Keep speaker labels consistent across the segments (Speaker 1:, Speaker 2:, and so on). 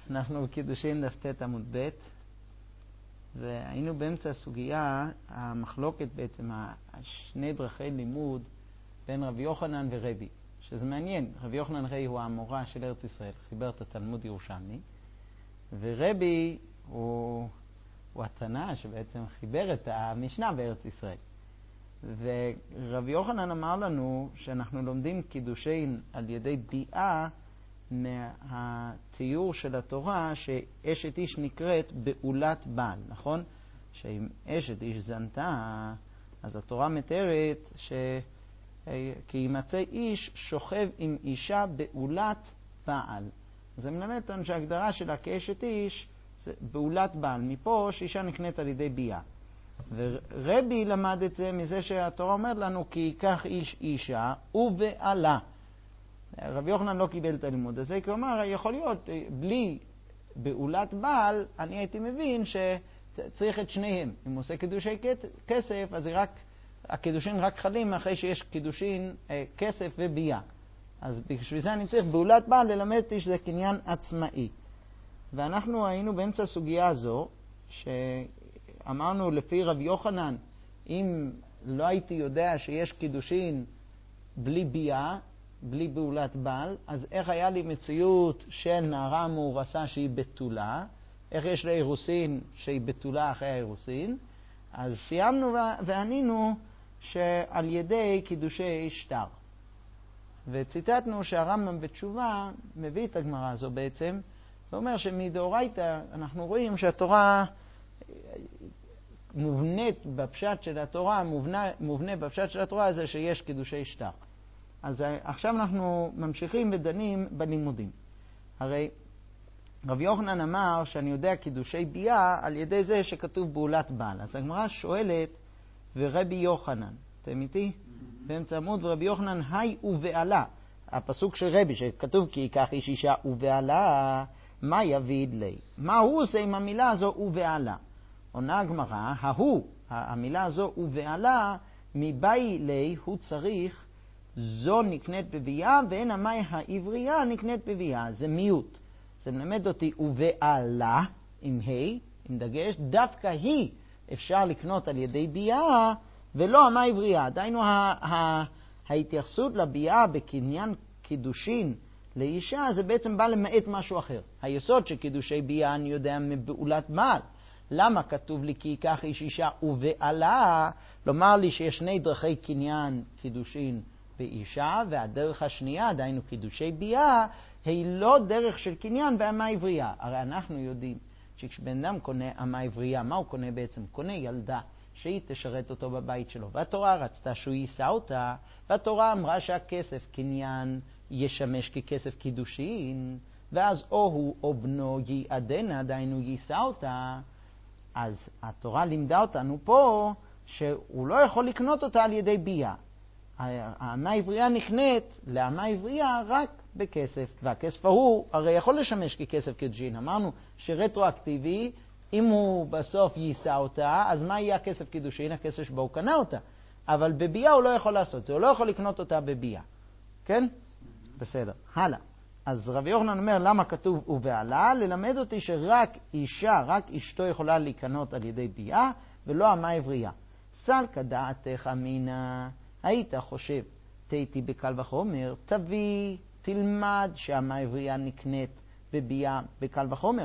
Speaker 1: אנחנו בקידושין דף ט עמוד ב', והיינו באמצע הסוגיה, המחלוקת בעצם, שני דרכי לימוד בין רבי יוחנן ורבי, שזה מעניין. רבי יוחנן הרי הוא המורה של ארץ ישראל, חיבר את התלמוד ירושלמי, ורבי הוא התנא שבעצם חיבר את המשנה בארץ ישראל. ורבי יוחנן אמר לנו שאנחנו לומדים קידושין על ידי ביאה מהתיאור של התורה שאשת איש נקראת בעולת בעל, נכון? שאם אשת איש זנתה, אז התורה מתארת כי ימצא איש שוכב עם אישה בעולת בעל. זה מלמד אותנו שההגדרה שלה כאשת איש זה בעולת בעל, מפה שאישה נקנית על ידי ביאה. ורבי למד את זה מזה שהתורה אומרת לנו כי ייקח איש אישה ובעלה. רבי יוחנן לא קיבל את הלימוד הזה, כי הוא אמר, יכול להיות, בלי בעולת בעל, אני הייתי מבין שצריך את שניהם. אם הוא עושה קידושי כסף, אז הקידושין רק חלים אחרי שיש קידושין כסף וביאה. אז בשביל זה אני צריך בעולת בעל ללמד אותי שזה קניין עצמאי. ואנחנו היינו באמצע הסוגיה הזו, שאמרנו לפי רבי יוחנן, אם לא הייתי יודע שיש קידושין בלי ביאה, בלי בעולת בעל, אז איך היה לי מציאות של נערה מאורסה שהיא בתולה? איך יש לה אירוסין שהיא בתולה אחרי האירוסין? אז סיימנו וענינו שעל ידי קידושי שטר. וציטטנו שהרמב"ם בתשובה מביא את הגמרא הזו בעצם, ואומר שמדאורייתא אנחנו רואים שהתורה מובנית בפשט של התורה, מובנה בפשט של התורה הזה שיש קידושי שטר. אז עכשיו אנחנו ממשיכים ודנים בלימודים. הרי רבי יוחנן אמר שאני יודע קידושי ביאה על ידי זה שכתוב בעולת בעל. אז הגמרא שואלת, ורבי יוחנן, אתם איתי? באמצע עמוד, ורבי יוחנן היי ובעלה. הפסוק של רבי שכתוב כי ייקח איש אישה ובעלה, מה יביד לי? מה הוא עושה עם המילה הזו ובעלה? עונה הגמרא, המילה הזו ובעלה, מבאי לי הוא צריך זו נקנית בביאה, ואין המאי העברייה נקנית בביאה. זה מיעוט. זה מלמד אותי ובעלה, עם ה', עם דגש, דווקא היא אפשר לקנות על ידי ביאה, ולא המאי עברייה. דהיינו, ההתייחסות לביאה בקניין קידושין לאישה, זה בעצם בא למעט משהו אחר. היסוד של קידושי ביאה אני יודע מבעולת בעל. למה כתוב לי כי ייקח איש אישה ובעלה? לומר לי שיש שני דרכי קניין קידושין באישה, והדרך השנייה, דהיינו קידושי ביאה, היא לא דרך של קניין באמה עברייה. הרי אנחנו יודעים שכשבן אדם קונה אמה עברייה, מה הוא קונה בעצם? קונה ילדה שהיא תשרת אותו בבית שלו. והתורה רצתה שהוא יישא אותה, והתורה אמרה שהכסף קניין ישמש ככסף קידושין, ואז או הוא או בנו ייעדנה, דהיינו יישא אותה. אז התורה לימדה אותנו פה שהוא לא יכול לקנות אותה על ידי ביאה. האמה עברייה נקנית לאמה עברייה רק בכסף, והכסף ההוא הרי יכול לשמש ככסף קידושין. אמרנו שרטרואקטיבי, אם הוא בסוף יישא אותה, אז מה יהיה הכסף קידושין? הכסף שבו הוא קנה אותה. אבל בביאה הוא לא יכול לעשות זה, הוא לא יכול לקנות אותה בביאה. כן? בסדר. הלאה. אז רבי יוחנן אומר, למה כתוב ובעלה? ללמד אותי שרק אישה, רק אשתו יכולה להיקנות על ידי ביאה, ולא אמה עברייה. סלקא דעתך אמינה, היית חושב, תהיתי בקל וחומר, תביא, תלמד שהאמה עברייה נקנית בביאה בקל וחומר.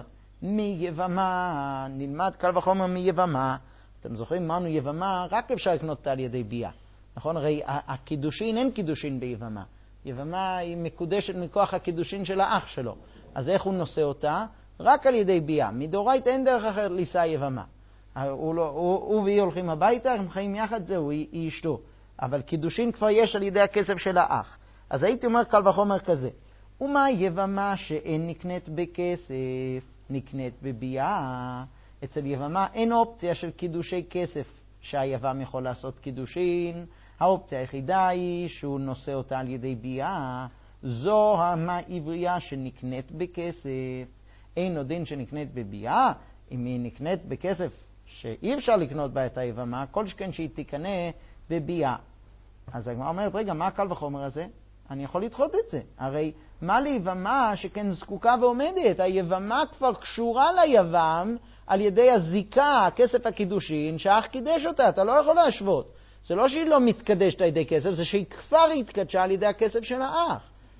Speaker 1: מיבמה, נלמד קל וחומר מיבמה. אתם זוכרים, אמרנו יבמה, רק אפשר לקנות אותה על ידי ביאה. נכון? הרי הקידושין, אין קידושין ביבמה. יבמה היא מקודשת מכוח הקידושין של האח שלו. אז איך הוא נושא אותה? רק על ידי ביאה. מדאורייתא אין דרך אחרת לישא יבמה. הוא והיא הולכים הביתה, הם חיים יחד, זהו, היא אשתו. אבל קידושין כבר יש על ידי הכסף של האח. אז הייתי אומר קל וחומר כזה. ומה יבמה שאין נקנית בכסף, נקנית בביאה? אצל יבמה אין אופציה של קידושי כסף שהיבם יכול לעשות קידושין. האופציה היחידה היא שהוא נושא אותה על ידי ביאה. זו האמה עברייה שנקנית בכסף. אין עוד דין שנקנית בביאה. אם היא נקנית בכסף שאי אפשר לקנות בה את היבמה, כל שכן שהיא תקנה בביאה. אז הגמרא אומרת, רגע, מה הקל וחומר הזה? אני יכול לדחות את זה. הרי מה ליבמה שכן זקוקה ועומדת? היבמה כבר קשורה ליבם על ידי הזיקה, כסף הקידושין, שהאח קידש אותה. אתה לא יכול להשוות. זה לא שהיא לא מתקדשת על ידי כסף, זה שהיא כבר התקדשה על ידי הכסף של האח.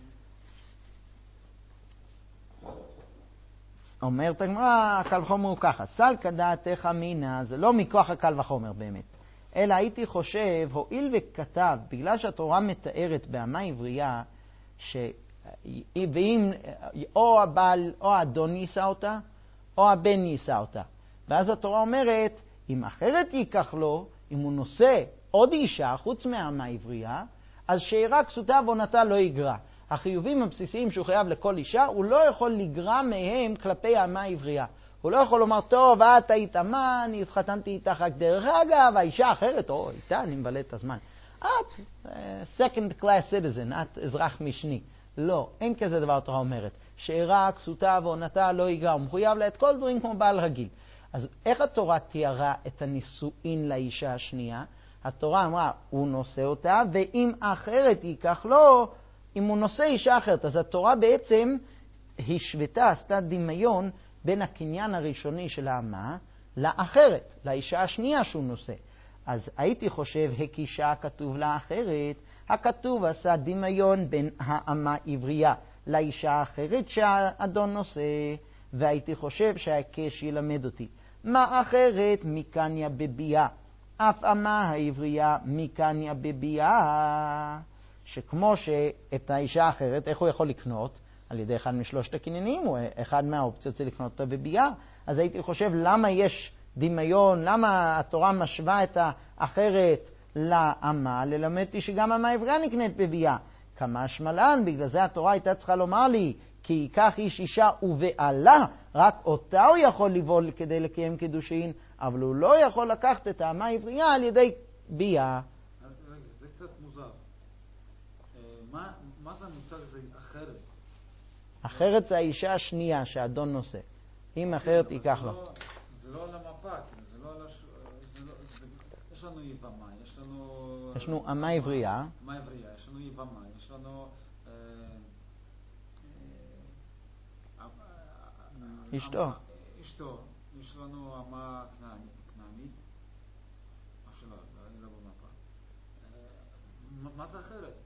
Speaker 1: אומרת הגמרא, הקל וחומר הוא ככה, סלקא דעתך אמינא, זה לא מכוח הקל וחומר באמת, אלא הייתי חושב, הואיל וכתב, בגלל שהתורה מתארת באמה עברייה, ואם או הבעל או האדון יישא אותה, או הבן יישא אותה. ואז התורה אומרת, אם אחרת ייקח לו, אם הוא נושא עוד אישה, חוץ מהאמה עברייה, אז שאירה כסותה ועונתה לא יגרע. החיובים הבסיסיים שהוא חייב לכל אישה, הוא לא יכול לגרע מהם כלפי האמה העברייה. הוא לא יכול לומר, טוב, את היית אמה, אני התחתנתי איתך רק דרך אגב, האישה אחרת, או איתה אני מבלה את הזמן. את second class citizen, את אזרח משני. לא, אין כזה דבר התורה אומרת. שאירה כסותה ועונתה לא יגרע, הוא מחויב לה את כל דברים כמו בעל רגיל. אז איך התורה תיארה את הנישואין לאישה השנייה? התורה אמרה, הוא נושא אותה, ואם אחרת ייקח לו, אם הוא נושא אישה אחרת. אז התורה בעצם השוותה, עשתה דמיון בין הקניין הראשוני של האמה לאחרת, לאישה השנייה שהוא נושא. אז הייתי חושב, הקישה כתוב לאחרת, הכתוב עשה דמיון בין האמה עברייה לאישה האחרת שהאדון נושא, והייתי חושב שההקש ילמד אותי. מה אחרת? מקניה בביאה. אף אמה העברייה מקניה בביאה. שכמו שאת האישה האחרת, איך הוא יכול לקנות? על ידי אחד משלושת הקניינים, או אחד מהאופציות זה לקנות אותה בביאה. אז הייתי חושב למה יש דמיון, למה התורה משווה את האחרת לאמה, ללמד אותי שגם אמה עברייה נקנית בביאה. כמה שמלן, בגלל זה התורה הייתה צריכה לומר לי, כי ייקח איש אישה ובעלה, רק אותה הוא יכול לבעול כדי לקיים קידושין, אבל הוא לא יכול לקחת את האמה העברייה על ידי ביאה.
Speaker 2: זה קצת מוזר. מה זה המושג הזה אחרת?
Speaker 1: אחרת זה האישה השנייה שהאדון נושא. אם אחרת ייקח לו.
Speaker 2: זה לא על המפה, זה לא על יש לנו יבמה,
Speaker 1: יש לנו אמה עברייה.
Speaker 2: אמה עברייה, יש לנו יבמה, יש לנו
Speaker 1: אשתו.
Speaker 2: יש לנו אמה כנענית. לא במפה. מה זה אחרת?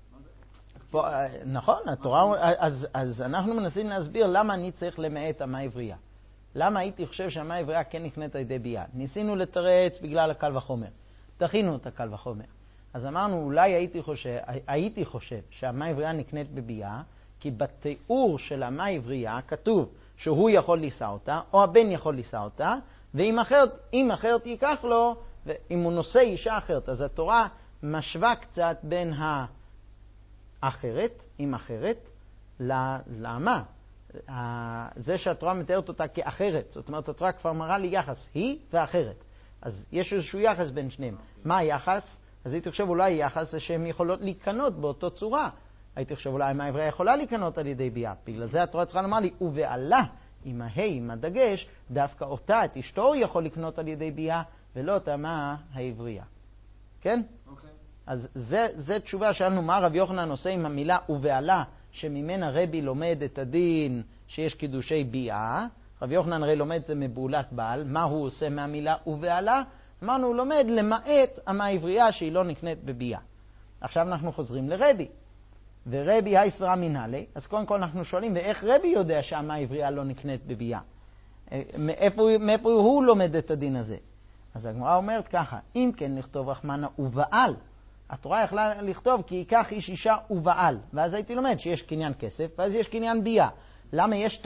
Speaker 1: נכון, התורה, אז אנחנו מנסים להסביר למה אני צריך למעט אמה עברייה. למה הייתי חושב שהאמה עברייה כן נקנית על ידי ביאה? ניסינו לתרץ בגלל הקל וחומר. תכינו את הקל וחומר. אז אמרנו, אולי הייתי חושב שהאמה עברייה נקנית בביאה, כי בתיאור של האמה עברייה כתוב שהוא יכול לישא אותה, או הבן יכול לישא אותה, ואם אחרת ייקח לו, ואם הוא נושא אישה אחרת. אז התורה משווה קצת בין האחרת, עם אחרת, לאמה. זה שהתורה מתארת אותה כאחרת. זאת אומרת, התורה כבר מראה לי יחס, היא ואחרת. אז יש איזשהו יחס בין שניהם. מה היחס? אז הייתי חושב אולי יחס זה שהן יכולות להיכנות באותו צורה. הייתי חושב אולי מה העברייה יכולה להיכנות על ידי ביאה. בגלל זה התורה צריכה לומר לי, ובעלה, עם ההי, עם הדגש, דווקא אותה, את אשתו יכול לקנות על ידי ביאה, ולא את האמה העברייה. כן?
Speaker 2: אוקיי.
Speaker 1: אז זה תשובה שלנו, מה רב יוחנן עושה עם המילה ובעלה, שממנה רבי לומד את הדין שיש קידושי ביאה. רב יוחנן הרי לומד את זה מבעולת בעל. מה הוא עושה מהמילה ובעלה? אמרנו, הוא לומד למעט אמה עברייה שהיא לא נקנית בביאה. עכשיו אנחנו חוזרים לרבי. ורבי היי סברה מנהלי, אז קודם כל אנחנו שואלים, ואיך רבי יודע שהאמה עברייה לא נקנית בביאה? מאיפה הוא לומד את הדין הזה? אז הגמרא אומרת ככה, אם כן לכתוב רחמנה ובעל, התורה יכלה לכתוב כי ייקח איש אישה ובעל, ואז הייתי לומד שיש קניין כסף, ואז יש קניין ביאה. למה יש את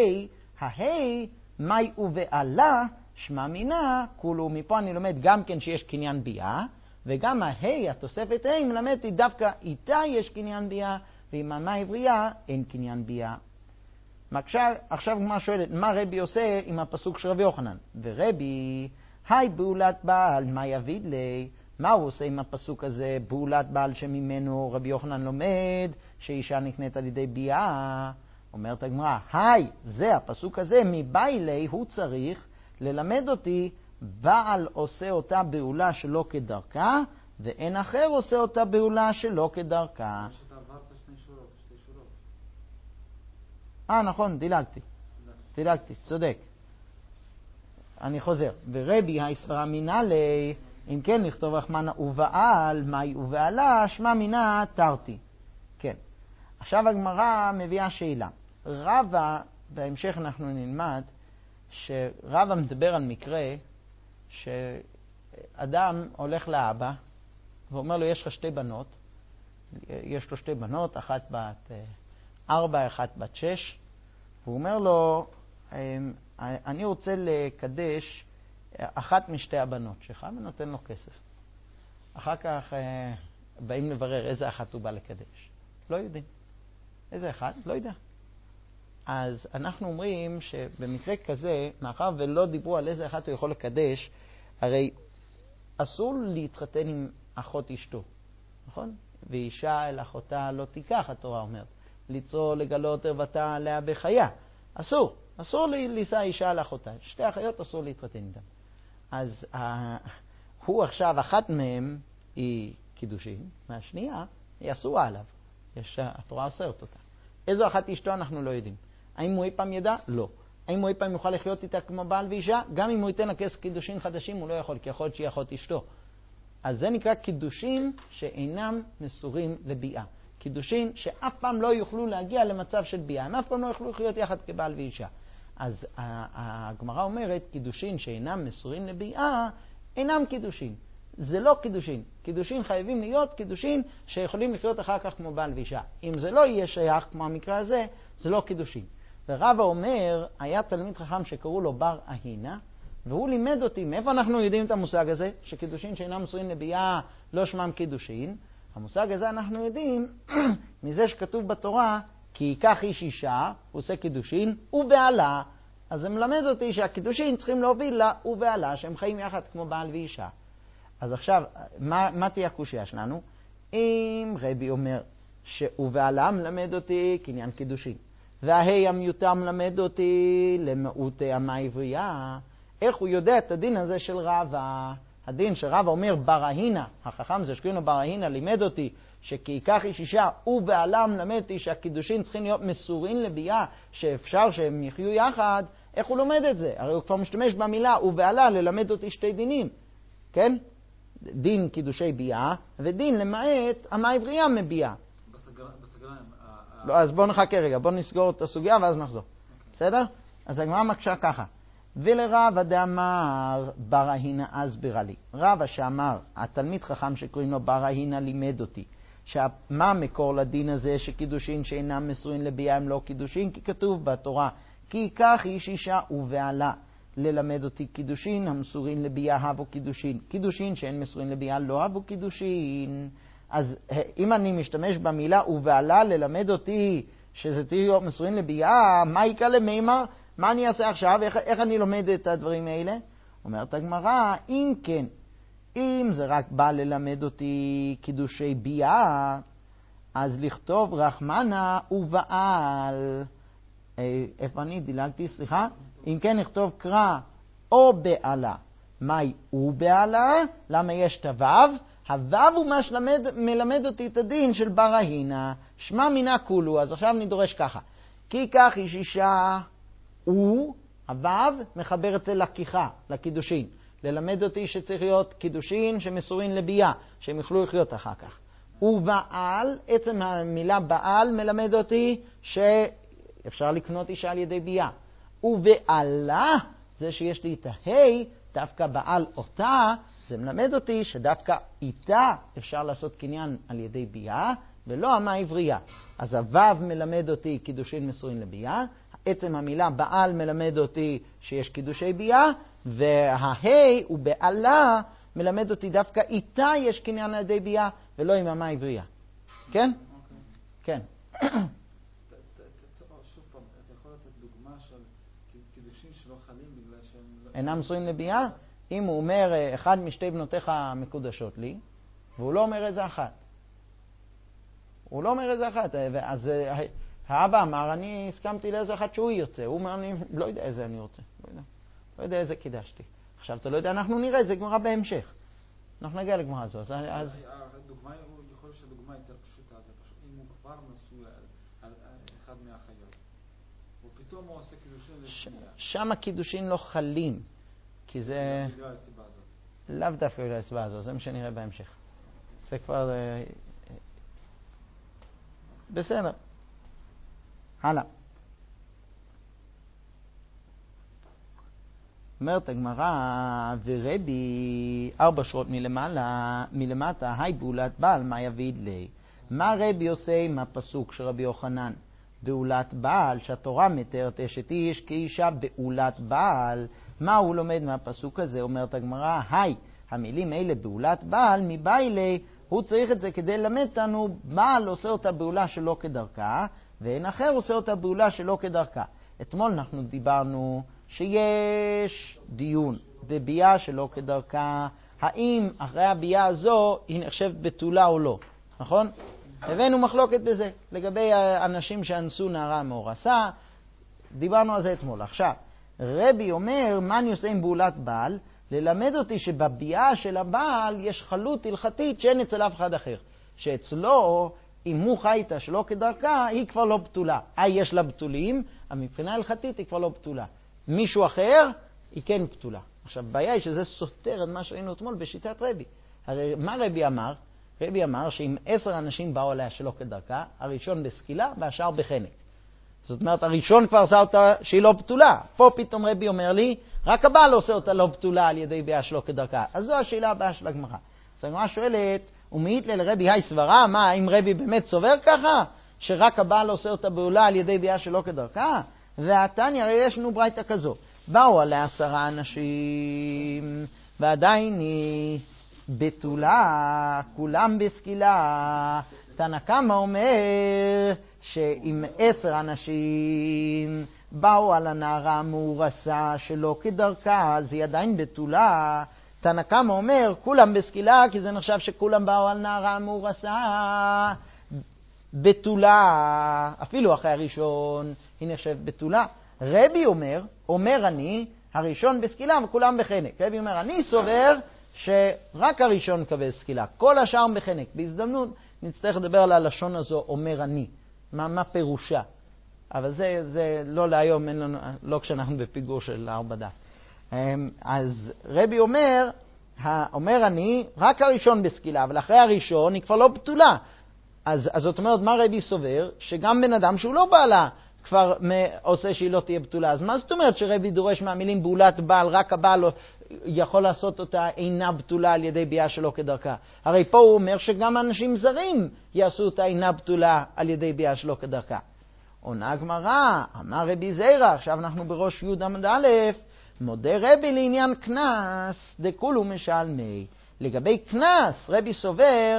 Speaker 1: ההי, מי ובעלה, שמה מינה, כולו, מפה אני לומד גם כן שיש קניין ביאה, וגם ההי, התוספת ה' מלמדתי דווקא איתה יש קניין ביאה, ועם האמה העברייה אין קניין ביאה. עכשיו מה שואלת, מה רבי עושה עם הפסוק של רבי יוחנן? ורבי, היי בעולת בעל, מה יביד לי? מה הוא עושה עם הפסוק הזה, בעולת בעל שממנו רבי יוחנן לומד, שאישה נקנית על ידי ביאה? אומרת הגמרא, היי, זה הפסוק הזה, מבאי לי הוא צריך ללמד אותי, בעל עושה אותה בעולה שלא כדרכה, ואין אחר עושה אותה בעולה שלא כדרכה.
Speaker 2: שאתה עברת שני
Speaker 1: נכון, דילגתי, צודק. אני חוזר. ורבי היסברה מינלי, אם כן לכתוב רחמנה ובעל, מהי ובעלה, שמה מינה תרתי. כן. עכשיו הגמרא מביאה שאלה. רבא, בהמשך אנחנו נלמד, שרבא מדבר על מקרה שאדם הולך לאבא ואומר לו, יש לך 2 בנות, יש לו 2 בנות, אחת בת 4, אחת בת 6, והוא אומר לו, אני רוצה לקדש אחת משתי הבנות שלך, ונותן לו כסף. אחר כך באים לברר איזה אחת הוא בא לקדש. לא יודעים. איזה אחת? לא יודע. אז אנחנו אומרים שבמקרה כזה, מאחר ולא דיברו על איזה אחת הוא יכול לקדש, הרי אסור להתחתן עם אחות אשתו, נכון? ואישה אל אחותה לא תיקח, התורה אומרת. ליצור לגלות ערוותה עליה בחיה. אסור לישא אישה על אחותה. 2 אחיות אסור להתחתן איתן. אז הוא עכשיו, אחת מהם היא קידושין, והשנייה היא אסורה עליו. התורה אוסרת אותה. איזו אחת אשתו אנחנו לא יודעים. האם הוא אי פעם ידע? לא. האם הוא אי פעם יוכל לחיות איתה כמו בעל ואישה? גם אם הוא ייתן לה כס קידושין חדשים הוא לא יכול, כי יכול להיות שהיא אחות אשתו. אז זה נקרא קידושין שאינם מסורים לביאה. קידושין שאף פעם לא יוכלו להגיע למצב של ביאה. הם אף פעם לא יוכלו לחיות יחד כבעל ואישה. אז הגמרא אומרת, קידושין שאינם מסורים לביאה, אינם קידושין. זה לא קידושין. קידושין חייבים להיות קידושין שיכולים לחיות אחר כך כמו בעל ואישה. אם זה לא יהיה שייך כמו המקרה הזה, זה לא קידושין. ורבא אומר, היה תלמיד חכם שקראו לו בר אהינה, והוא לימד אותי, מאיפה אנחנו יודעים את המושג הזה, שקידושין שאינם מסורים לביאה לא שמם קידושין. המושג הזה אנחנו יודעים מזה שכתוב בתורה, כי ייקח איש אישה, הוא עושה קידושין, ובעלה. אז זה מלמד אותי שהקידושין צריכים להוביל לה ובעלה, שהם חיים יחד כמו בעל ואישה. אז עכשיו, מה תהיה הקושיה שלנו? אם רבי אומר שבעלה מלמד אותי קניין קידושין, וההי המיותר מלמד אותי למהות המה עברייה, איך הוא יודע את הדין הזה של רבא? הדין שרבא אומר ברהינה, החכם זה שקוראים לו ברהינה, לימד אותי שכי ייקח איש אישה ובעלה מלמד אותי שהקידושין צריכים להיות מסורים לביאה, שאפשר שהם יחיו יחד. איך הוא לומד את זה? הרי הוא כבר משתמש במילה ובעלה ללמד אותי 2 דינים, כן? דין קידושי ביאה ודין למעט המה עברייה מביאה.
Speaker 2: בסגריים.
Speaker 1: לא, אז בואו נחכה רגע, בואו נסגור את הסוגיה ואז נחזור. בסדר? אז הגמרא מקשה ככה. ולרבא דאמר ברהינה אסבירה לי. רבא שאמר, התלמיד חכם שקוראים לו ברהינה לימד אותי, מה המקור לדין הזה שקידושין שאינם מסורים לביאה הם לא קידושין? כי כתוב בתורה, כי ייקח איש אישה ובעלה. ללמד אותי קידושין המסורים לביאה הבו קידושין. קידושין שאין מסורים לביאה לא הבו קידושין. אז אם אני משתמש במילה ובעלה ללמד אותי שזה צריך להיות מסורים לביאה, מה יקרה למימר? מה אני אעשה עכשיו? איך אני לומד את הדברים האלה? אומרת הגמרא, אם כן, אם זה רק בא ללמד אותי קידושי ביאה, אז לכתוב רחמנה ובעל. איפה אני? דילגתי, סליחה. אם כן, נכתוב קרא או בעלה. מהי ובעלה? למה יש את הוו? הוו הוא מה שמלמד אותי את הדין של ברהינה. שמה מינה כולו. אז עכשיו אני דורש ככה. כי כך איש אישה הוא, הוו מחבר את זה לקיחה, לקידושין. ללמד אותי שצריך להיות קידושין שמסורים לביאה, שהם יוכלו לחיות אחר כך. ובעל, עצם המילה בעל מלמד אותי שאפשר לקנות אישה על ידי ביאה. ובעלה, זה שיש לי את ההי, דווקא בעל אותה, זה מלמד אותי שדווקא איתה אפשר לעשות קניין על ידי ביאה, ולא המה עברייה. אז הוו מלמד אותי קידושין מסורים לביאה, עצם המילה בעל מלמד אותי שיש קידושי ביאה, וההי ובעלה מלמד אותי דווקא איתה יש קניין על ידי ביאה, ולא עם המה עברייה. כן? כן.
Speaker 2: שוב פעם, אתה יכול לתת דוגמה של קידושין שלא חלים בגלל שהם
Speaker 1: אינם מסורים לביאה? אם הוא אומר, אחד משתי בנותיך מקודשות לי, והוא לא אומר איזה אחת. הוא לא אומר איזה אחת. אז האבא אמר, אני הסכמתי לאיזה אחת שהוא יוצא. הוא אומר, אני לא יודע איזה אני רוצה. לא יודע איזה קידשתי. עכשיו, אתה לא יודע, אנחנו נראה, זה גמרא בהמשך. אנחנו נגיע לגמרא הזו. אז
Speaker 2: הדוגמה, יכול להיות שהדוגמה יותר פשוטה. זה פשוט אם הוא כבר נשוי על אחד מהחיות. פתאום הוא עושה קידושין לשנייה.
Speaker 1: שם הקידושין לא חלים, כי זה
Speaker 2: בגלל הסיבה הזאת.
Speaker 1: לאו דווקא בגלל הסיבה הזאת, זה מה שנראה בהמשך. זה כבר בסדר. הלאה. אומרת הגמרא, ורבי 4 שורות מלמטה, היי בעולת בעל, מה יביד לי? מה רבי עושה עם הפסוק של רבי יוחנן? בעולת בעל, שהתורה מתארת אשת איש כאישה בעולת בעל. מה הוא לומד מהפסוק הזה? אומרת הגמרא, היי, המילים האלה בעולת בעל, מבעילי, הוא צריך את זה כדי ללמד אותנו, בעל עושה אותה בעולה שלא כדרכה, ואין אחר עושה אותה בעולה שלא כדרכה. אתמול אנחנו דיברנו שיש דיון בביאה שלא כדרכה, האם אחרי הביאה הזו היא נחשבת בתולה או לא, נכון? הבאנו מחלוקת בזה, לגבי האנשים שאנסו נערה מאורסה, דיברנו על זה אתמול. עכשיו, רבי אומר, מה אני עושה עם בעולת בעל? ללמד אותי שבביאה של הבעל יש חלות הלכתית שאין אצל אף אחד אחר. שאצלו, אם הוא חי איתה שלא כדרכה, היא כבר לא בתולה. יש לה בתולים, אבל מבחינה הלכתית היא כבר לא בתולה. מישהו אחר, היא כן בתולה. עכשיו, הבעיה היא שזה סותר את מה שראינו אתמול בשיטת רבי. הרי מה רבי אמר? רבי אמר שאם 10 אנשים באו עליה שלא כדרכה, הראשון בסקילה והשאר בחנק. זאת אומרת, הראשון כבר עשה אותה שהיא לא בתולה. פה פתאום רבי אומר לי, רק הבעל עושה אותה לא בתולה על ידי ביאה שלא כדרכה. אז זו השאלה הבאה של הגמרא. אז הגמרא שואלת, ומעיט לרבי היי סברה, מה, האם רבי באמת סובר ככה? שרק הבעל עושה אותה בעולה על ידי ביאה שלא כדרכה? והתניא, הרי יש לנו ברייתא כזו. באו עליה 10 אנשים, ועדיין היא בתולה, כולם בסקילה. תנא קמא אומר שאם 10 אנשים באו על הנערה המאורסה שלא כדרכה, אז היא עדיין בתולה. תנא קמא אומר, כולם בסקילה, כי זה נחשב שכולם באו על נערה המאורסה בתולה. אפילו אחרי הראשון היא נחשבת בתולה. רבי אומר אני, הראשון בסקילה וכולם בחנק. רבי אומר, אני סובר שרק הראשון מקבל סקילה, כל השאר בחנק. בהזדמנות נצטרך לדבר על הלשון הזו, אומר אני. מה פירושה? אבל זה לא להיום, לא כשאנחנו בפיגור של 4 דף. אז רבי אומר אני, רק הראשון בסקילה, אבל אחרי הראשון היא כבר לא בתולה. אז זאת אומרת, מה רבי סובר? שגם בן אדם שהוא לא בעלה כבר עושה שהיא לא תהיה בתולה. אז מה זאת אומרת שרבי דורש מהמילים בעולת בעל, רק הבעל יכול לעשות אותה אינה בתולה על ידי ביאה שלא כדרכה? הרי פה הוא אומר שגם אנשים זרים יעשו אותה אינה בתולה על ידי ביאה שלא כדרכה. עונה הגמרא, אמר רבי זירא, עכשיו אנחנו בראש י' עמוד א', מודה רבי לעניין קנס, דכולו משלמי. לגבי קנס, רבי סובר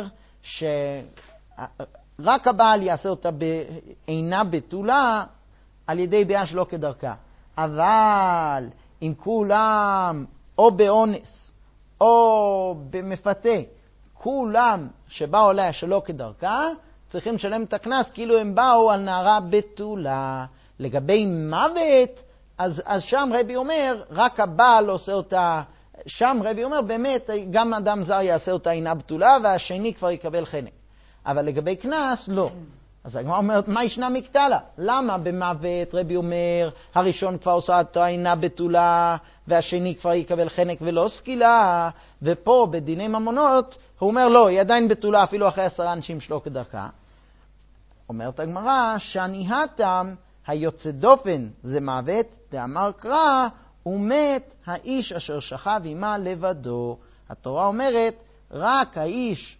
Speaker 1: שרק הבעל יעשה אותה אינה בתולה על ידי ביאה שלא כדרכה. אבל אם כולם או באונס או במפתה, כולם שבאו עליה שלא כדרכה, צריכים לשלם את הקנס כאילו הם באו על נערה בתולה. לגבי מוות, אז שם רבי אומר, רק הבעל עושה אותה, שם רבי אומר, באמת, גם אדם זר יעשה אותה אינה בתולה, והשני כבר יקבל חנק. אבל לגבי קנס, לא. אז הגמרא אומרת, מה ישנה מקטלה? למה במוות רבי אומר, הראשון כבר עושה אותה אינה בתולה, והשני כבר יקבל חנק ולא סקילה, ופה בדיני ממונות, הוא אומר, לא, היא עדיין בתולה אפילו אחרי 10 אנשים שלא כדרכה. אומרת הגמרא, שניהתם היוצא דופן זה מוות, דאמר קרא, ומת האיש אשר שכב עמה לבדו. התורה אומרת, רק האיש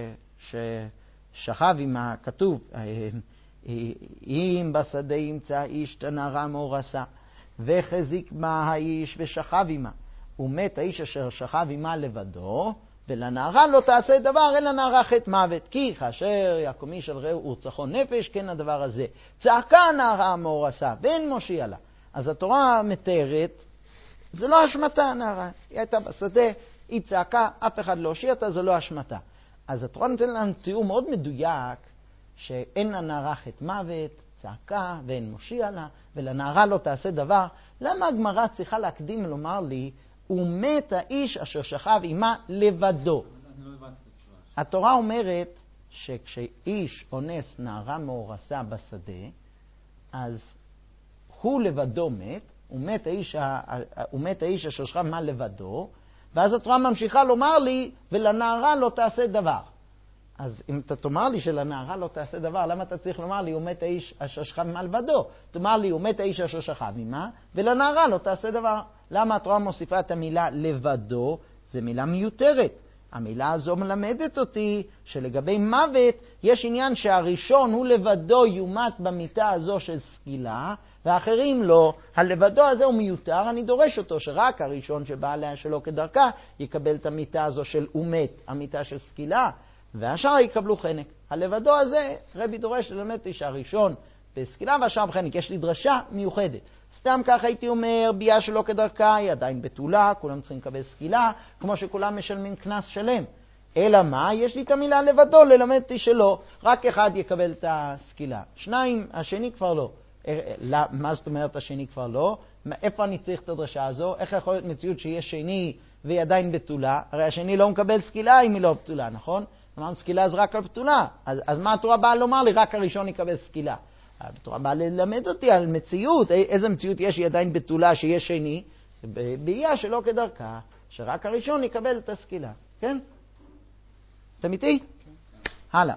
Speaker 1: ששכב עמה, כתוב, אם בשדה ימצא איש את הנערה מאורסה, וחזיק בה האיש ושכב עמה, ומת האיש אשר שכב עמה לבדו, ולנערה לא תעשה דבר, אין לנערה חטא מוות. כי כאשר יקום איש על רעהו ורצחו נפש, כן הדבר הזה. צעקה הנערה המאורסה, ואין מושיע לה. אז התורה מתארת, זה לא אשמתה הנערה. היא הייתה בשדה, היא צעקה, אף אחד לא הושיע אותה, זה לא אשמתה. אז התורה נותן לנו תיאור מאוד מדויק, שאין לנערה חטא מוות, צעקה, ואין מושיע לה, ולנערה לא תעשה דבר. למה הגמרא צריכה להקדים ולומר לי, ומת האיש אשר שכב עמה לבדו? התורה אומרת שכשאיש אונס נערה מאורסה בשדה, אז הוא לבדו מת, הוא מת האיש אשר שכב מעל לבדו, ואז התורה ממשיכה לומר לי, ולנערה לא תעשה דבר. אז אם אתה תאמר לי שלנערה לא תעשה דבר, למה אתה צריך לומר לי, הוא מת האיש אשר שכב מעל לבדו? תאמר לי, הוא מת האיש אשר שכב ממה, ולנערה לא תעשה דבר. למה התורה מוסיפה את המילה לבדו? זו מילה מיותרת. המילה הזו מלמדת אותי שלגבי מוות יש עניין שהראשון הוא לבדו יומת במיטה הזו של סקילה, ואחרים לא. הלבדו הזה הוא מיותר, אני דורש אותו שרק הראשון שבא עליה שלא כדרכה יקבל את המיטה הזו של ומת, המיטה של סקילה, והשאר יקבלו חנק. הלבדו הזה רבי דורש ללמד אותי שהראשון בסקילה והשאר בחנק. יש לי דרשה מיוחדת. סתם כך הייתי אומר, ביאה שלא כדרכה היא עדיין בתולה, כולם צריכים לקבל סקילה, כמו שכולם משלמים קנס שלם. אלא מה? יש לי את המילה לבדו, ללמד אותי שלא. רק אחד יקבל את הסקילה. שניים, השני כבר לא. מה זאת אומרת השני כבר לא? איפה אני צריך את הדרשה הזו? איך יכול להיות מציאות שיש שני והיא עדיין בתולה? הרי השני לא מקבל סקילה אם היא לא בתולה, נכון? אמרנו סקילה זה רק על בתולה. אז מה התורה באה לומר לי? רק הראשון יקבל סקילה. התורה באה ללמד אותי על מציאות, איזה מציאות יש היא עדיין בתולה שיש שני, ביאה שלא כדרכה, שרק הראשון יקבל את הסקילה. כן? אתם איתי? הלאה.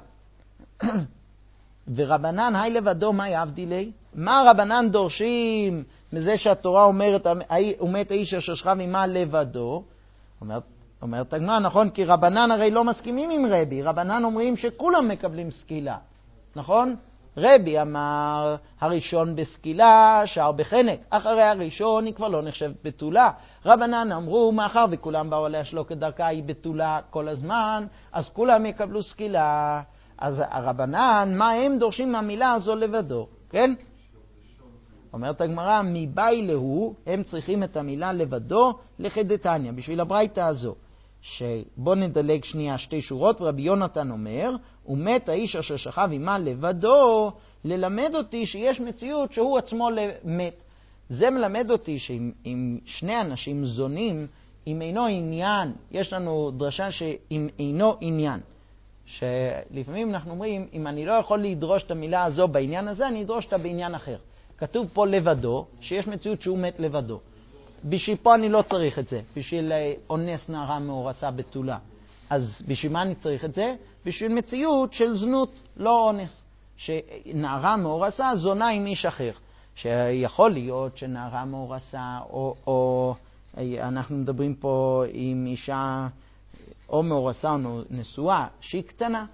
Speaker 1: ורבנן היי לבדו מה יעבדי לי? מה רבנן דורשים מזה שהתורה אומרת, ומת האיש אשר שכב עמה לבדו? אומרת הגמרא, נכון? כי רבנן הרי לא מסכימים עם רבי. רבנן אומרים שכולם מקבלים סקילה. נכון? רבי אמר, הראשון בסקילה, שער בחנק. אחרי הראשון היא כבר לא נחשבת בתולה. רבנן אמרו, מאחר וכולם באו עליה שלא כדרכה, היא בתולה כל הזמן, אז כולם יקבלו סקילה. אז הרבנן, מה הם דורשים מהמילה הזו לבדו? כן? אומרת הגמרא, מבאי להו, הם צריכים את המילה לבדו לחדתניא, בשביל הברייתא הזו. שבוא נדלג שנייה שתי שורות, ורבי יונתן אומר, ומת האיש אשר שכב עמה לבדו, ללמד אותי שיש מציאות שהוא עצמו מת. זה מלמד אותי שאם שני אנשים זונים, אם אינו עניין, יש לנו דרשה שאם אינו עניין. שלפעמים אנחנו אומרים, אם אני לא יכול לדרוש את המילה הזו בעניין הזה, אני אדרוש אותה בעניין אחר. כתוב פה לבדו, שיש מציאות שהוא מת לבדו. בשביל פה אני לא צריך את זה, בשביל אונס נערה מאורסה בתולה. אז בשביל מה אני צריך את זה? בשביל מציאות של זנות, לא אונס. שנערה מאורסה זונה עם איש אחר. שיכול להיות שנערה מאורסה, או אנחנו מדברים פה עם אישה או מאורסה או נשואה, שהיא קטנה.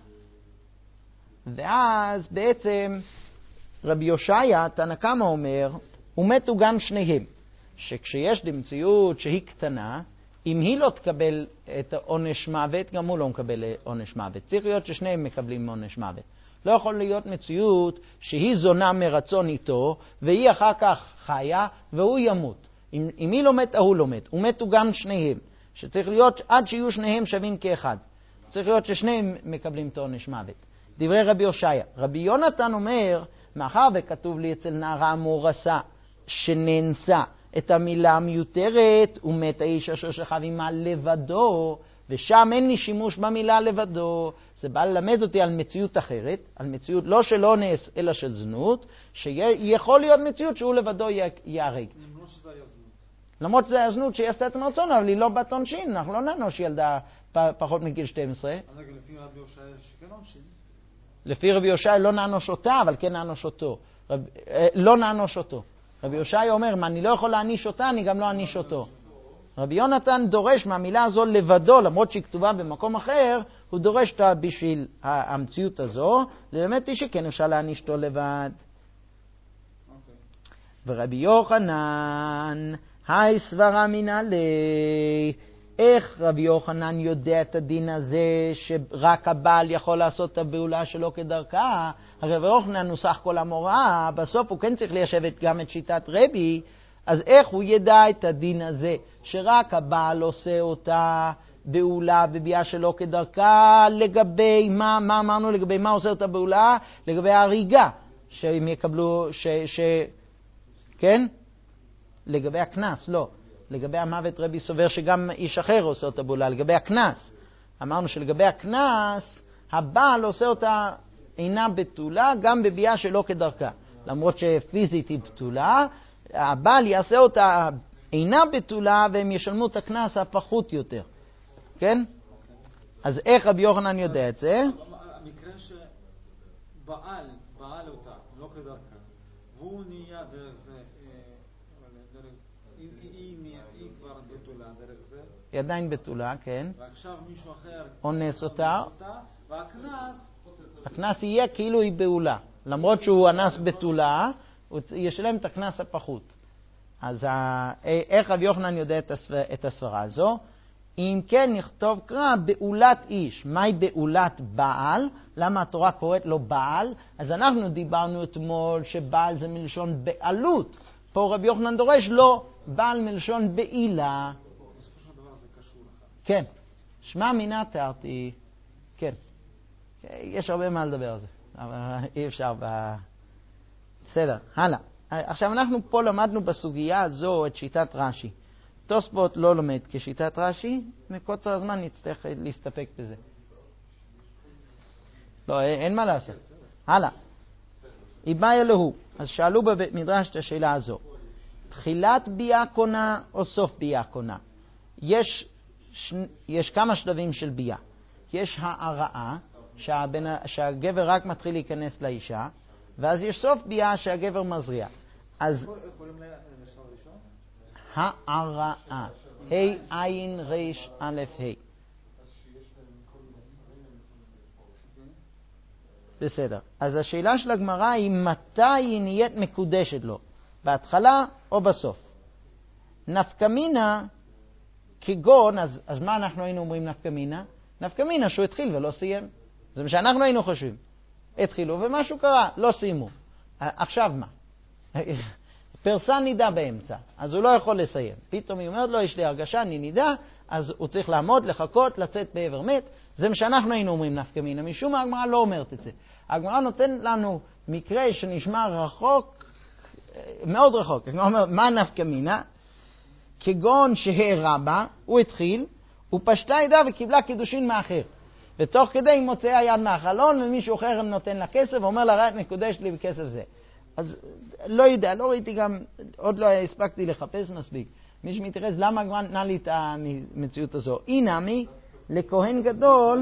Speaker 1: ואז בעצם רבי יושעיה, תנא קמא אומר, ומתו גם שניהם. שכשיש מציאות שהיא קטנה, אם היא לא תקבל את עונש מוות, גם הוא לא מקבל עונש מוות. צריך להיות ששניהם מקבלים עונש מוות. לא יכול להיות מציאות שהיא זונה מרצון איתו, והיא אחר כך חיה, והוא ימות. אם היא לא מת, הוא לא מת. ומתו גם שניהם. שצריך להיות עד שיהיו שניהם שווים כאחד. צריך להיות ששניהם מקבלים את עונש מוות. דברי רבי יושעיה. רבי יונתן אומר, מאחר וכתוב לי אצל נערה מאורסה, שנאנסה, את המילה המיותרת, ומת האיש אשר שכב עמה לבדו, ושם אין לי שימוש במילה לבדו. זה בא ללמד אותי על מציאות אחרת, על מציאות לא של אונס אלא של זנות, שיכול להיות מציאות שהוא לבדו יהרג.
Speaker 2: למרות שזה היה זנות.
Speaker 1: למרות שזה היה זנות שהיא עשתה את מרצון, אבל היא לא בת עונשין, אנחנו לא נענוש ילדה פחות מגיל 12.
Speaker 2: אז רגע, לפי רבי יושעיה שכן עונשין?
Speaker 1: לפי רבי יושעיה לא נענוש אותה, אבל כן נענוש אותו. לא נענוש אותו. רבי יושעיה אומר, מה אני לא יכול להעניש אותה, אני גם לא אעניש אותו. רבי יונתן דורש מהמילה הזו לבדו, למרות שהיא כתובה במקום אחר, הוא דורש אותה בשביל המציאות הזו, ללמד אותי שכן אפשר להעניש אותו לבד. ורבי יוחנן, היי סברה מנהלי, איך רבי יוחנן יודע את הדין הזה שרק הבעל יכול לעשות את הבעולה שלו כדרכה? הרי רבי יוחנן נוסח כל המוראה, בסוף הוא כן צריך ליישב גם את שיטת רבי, אז איך הוא ידע את הדין הזה שרק הבעל עושה אותה בעולה וביאה שלו כדרכה? לגבי מה אמרנו? לגבי מה עושה אותה בעולה? לגבי ההריגה, שהם יקבלו, כן? לגבי הכנס, לא. לגבי המוות רבי סובר שגם איש אחר עושה אותה בעולה. לגבי הכנס, אמרנו שלגבי הכנס, הבעל עושה אותה אינה בתולה גם בביאה שלא כדרכה. למרות שפיזית היא בתולה, הבעל יעשה אותה אינה בתולה והם ישלמו את הקנס הפחות יותר. כן? אז איך רבי יוחנן יודע את זה?
Speaker 2: המקרה שבעל אותה, לא כדרכה, והוא נהיה דרך זה, היא כבר בתולה דרך זה.
Speaker 1: היא עדיין בתולה, כן.
Speaker 2: ועכשיו מישהו אחר
Speaker 1: אונס אותה,
Speaker 2: והקנס
Speaker 1: יהיה כאילו היא בעולה. למרות שהוא אנס בתולה, הוא ישלם את הקנס הפחות. אז איך רבי יוחנן יודע את הסברה הזו? אם כן נכתוב קרא בעולת איש. מהי בעולת בעל? למה התורה קוראת לו בעל? אז אנחנו דיברנו אתמול שבעל זה מלשון בעלות. פה רבי יוחנן דורש לא בעל מלשון בעילה.
Speaker 2: בסופו של דבר זה קשור לך.
Speaker 1: כן. שמע מינה תיארתי. כן. יש הרבה מה לדבר על זה. אבל אי אפשר בסדר. הלאה. עכשיו אנחנו פה למדנו בסוגיה הזו את שיטת רש"י. תוספות לא לומד כשיטת רש"י, מקוצר הזמן נצטרך להסתפק בזה. לא, אין מה לעשות. הלאה. איבאי אלוהו. אז שאלו בבית מדרש את השאלה הזו. תחילת ביאה קונה או סוף ביאה קונה? יש כמה שלבים של ביאה. יש העראה, שהגבר רק מתחיל להיכנס לאישה, ואז יש סוף ביאה שהגבר מזריע. אז העראה, עין ריש א' ה'. בסדר. אז השאלה של הגמרא היא מתי היא נהיית מקודשת לו, בהתחלה או בסוף. נפקמינה כגון, אז מה אנחנו היינו אומרים נפקמינה? נפקמינה שהוא התחיל ולא סיים. זה מה שאנחנו היינו חושבים. התחילו ומשהו קרה, לא סיימו. עכשיו מה? פרסה נידה באמצע, אז הוא לא יכול לסיים. פתאום היא אומרת לו, יש לי הרגשה, אני נידה, אז הוא צריך לעמוד, לחכות, לצאת בעבר מת. זה מה שאנחנו היינו אומרים נפקמינה. משום מה הגמרא לא אומרת את זה. הגמרא נותן לנו מקרה שנשמע רחוק, מאוד רחוק. הגמרא אומרת, מה נפקמינה? כגון שהערה בה, הוא התחיל, הוא פשטה ידה וקיבלה קידושין מאחר. ותוך כדי היא מוציאה יד מהחלון, ומישהו אחר נותן לה כסף, ואומר לה, ראה, מקודש לי בכסף זה. אז לא יודע, לא ראיתי גם, עוד לא הספקתי לחפש מספיק. מי שמתייחס, למה הגמרא נתנה לי את המציאות הזו? אינמי, לכהן גדול...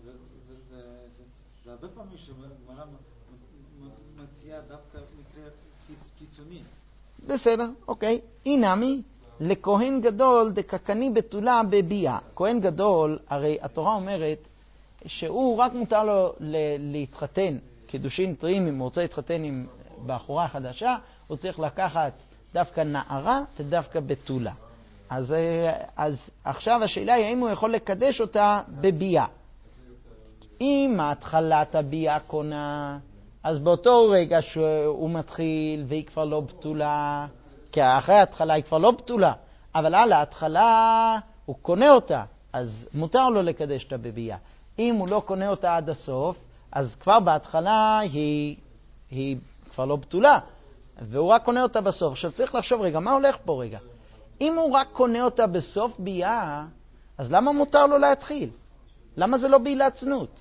Speaker 2: זה הרבה פעמים שהגמרא מציעה דווקא מקרה קיצוני.
Speaker 1: בסדר, אוקיי. אינמי, לכהן גדול דקקני בתולה בביאה. כהן גדול, הרי התורה אומרת שהוא רק מותר לו להתחתן, קידושין טריים, אם הוא רוצה להתחתן עם בחורה חדשה, הוא צריך לקחת דווקא נערה ודווקא בתולה. אז עכשיו השאלה היא האם הוא יכול לקדש אותה בביאה. אם התחלת הביאה קונה, אז באותו רגע שהוא מתחיל והיא כבר לא בתולה, כי אחרי ההתחלה היא כבר לא בתולה, אבל על ההתחלה הוא קונה אותה, אז מותר לו לקדש אותה בביאה. אם הוא לא קונה אותה עד הסוף, אז כבר בהתחלה היא כבר לא בתולה, והוא רק קונה אותה בסוף. עכשיו צריך לחשוב רגע, מה הולך פה רגע? אם הוא רק קונה אותה בסוף ביאה, אז למה מותר לו להתחיל? למה זה לא בעילת צנות?